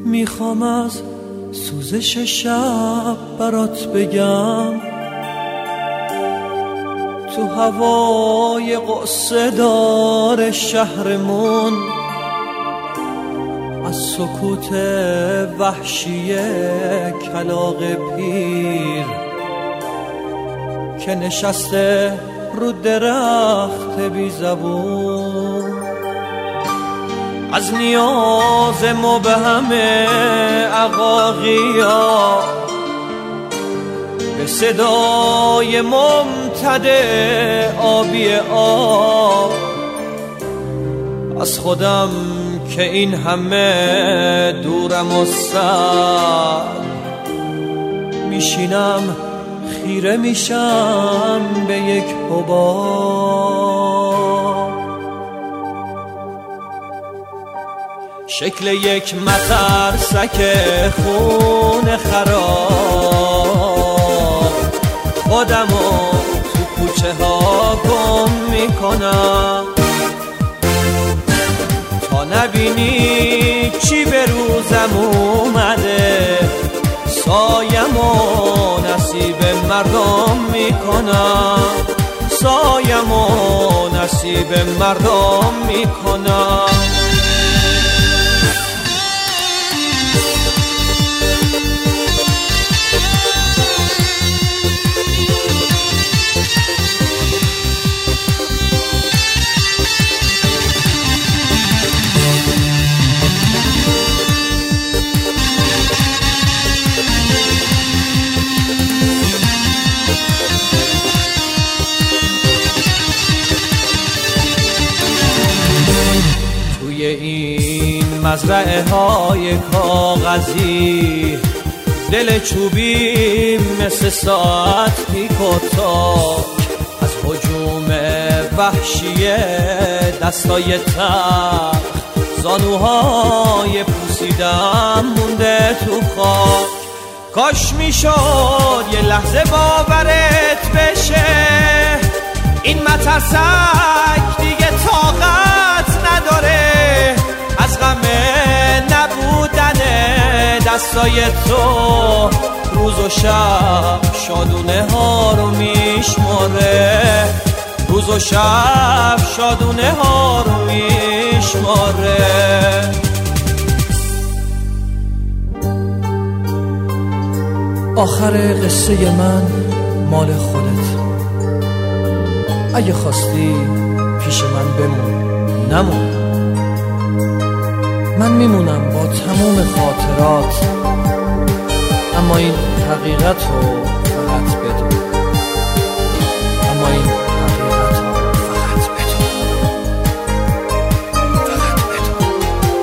میخوام از سوزش شب برات بگم، تو هوای قصه دار شهرمون، از سکوت وحشی کلاغ پیر که نشسته رو درخت بی زبون، از نیاز مبهم عقاقیا به صدای ممتد آبی آب، از خودم که این همه دورم و سر میشینم خیره میشم به یک حباب، شکل یک مترسک خون خراب، خودمو تو کوچه ها گم میکنم تا نبینی چی به روزم اومده، سایمو نصیب مردم میکنم، سایمو نصیب مردم میکنم. این مزرعه های کاغذی دل چوبی مثل ساعت تیک و تاک، از هجوم وحشی دستای تخت زانوهای پوسیدم مونده تو خاک. کاش میشد یه لحظه باورت بشه این مترسک دیگه طاقت نداره، از غم نبودن دستای تو روز و شب شادونه ها رو میشماره، روز و شب شادونه ها رو میشماره. آخر قصه من مال خودت، اگه خواستی پیش من بمون، نمون، من میمونم با تموم خاطرات، اما این حقیقت رو فقط بدون، اما این حقیقت رو فقط بدون، فقط بدون.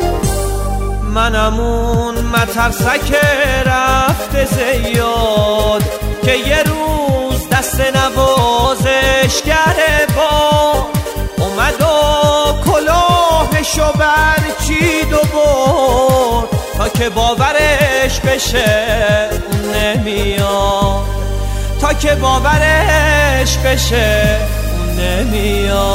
منم اون مترسک رفته زیاد که یه روز دست نوازشگر با اومد و کلاهشو برچید و برد، تا که باورش بشه اون نمیاد، تا که باورش بشه اون نمیاد.